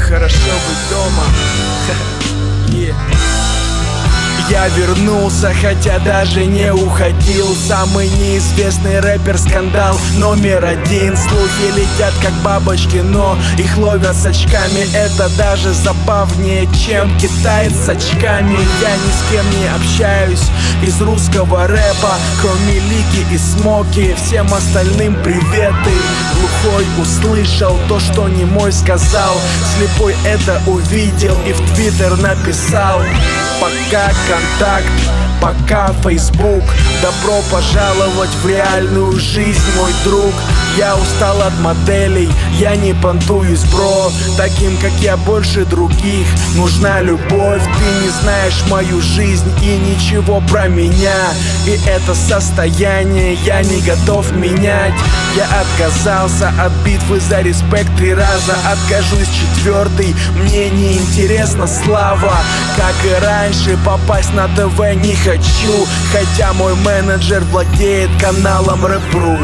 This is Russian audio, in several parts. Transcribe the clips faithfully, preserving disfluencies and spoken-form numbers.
хорошо быть дома. Yeah. Я вернулся, хотя даже не уходил. Самый неизвестный рэпер, скандал номер один. Слухи летят как бабочки, но их ловят с очками. Это даже забавнее, чем китаец с очками. Я ни с кем не общаюсь из русского рэпа, кроме Лики и Смоки. Всем остальным приветы. Глухой услышал то, что немой сказал. Слепой это увидел и в Твиттер написал. Пока контакт, пока Facebook. Добро пожаловать в реальную жизнь, мой друг. Я устал от моделей, я не понтуюсь, бро. Таким, как я, больше других нужна любовь. Ты не знаешь мою жизнь и ничего про меня. И это состояние я не готов менять. Я отказался от битвы за респект три раза. Откажусь четвертый, мне не интересна слава. Как и раньше, попасть на ТВ не хочу. Хотя мой менеджер владеет каналом Рэп.ру.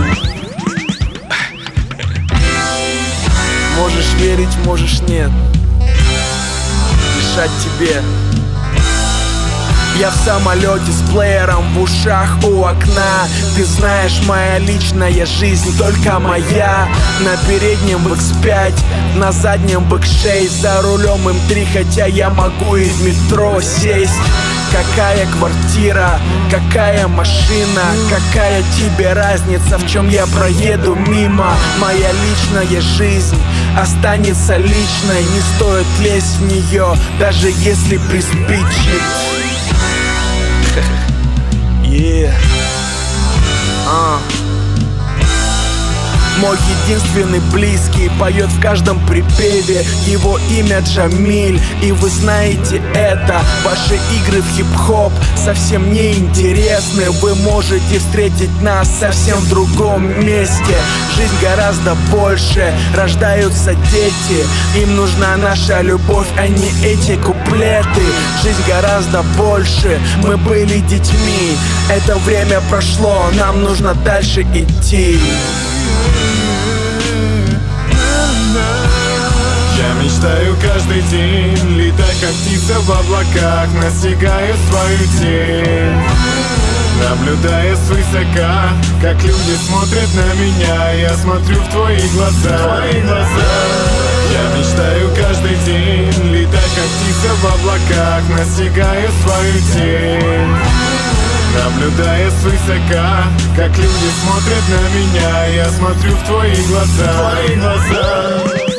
Можешь верить, можешь нет. Решать тебе. Я в самолете с плеером в ушах у окна. Ты знаешь, моя личная жизнь только моя. На переднем икс пять, на заднем бэ шесть, за рулем эм три, хотя я могу и в метро сесть. Какая квартира, какая машина, какая тебе разница, в чем я проеду мимо? Моя личная жизнь останется личной. Не стоит лезть в нее, даже если приспичит. Yeah. uh. Мой единственный близкий поет в каждом припеве. Его имя Джамиль, и вы знаете это. Ваши игры в хип-хоп совсем не интересны. Вы можете встретить нас совсем в другом месте. Жизнь гораздо больше, рождаются дети. Им нужна наша любовь, а не эти куплеты. Жизнь гораздо больше, мы были детьми. Это время прошло, нам нужно дальше идти. Я мечтаю каждый день летать, как птица в облаках. Настигаю свою тень, наблюдая свысока, как люди смотрят на меня. Я смотрю в твои глаза, твои глаза. Я мечтаю каждый день летать, как птица в облаках. Настигаю свою тень, наблюдая свысока, как люди смотрят на меня. Я смотрю в твои глаза, твои глаза.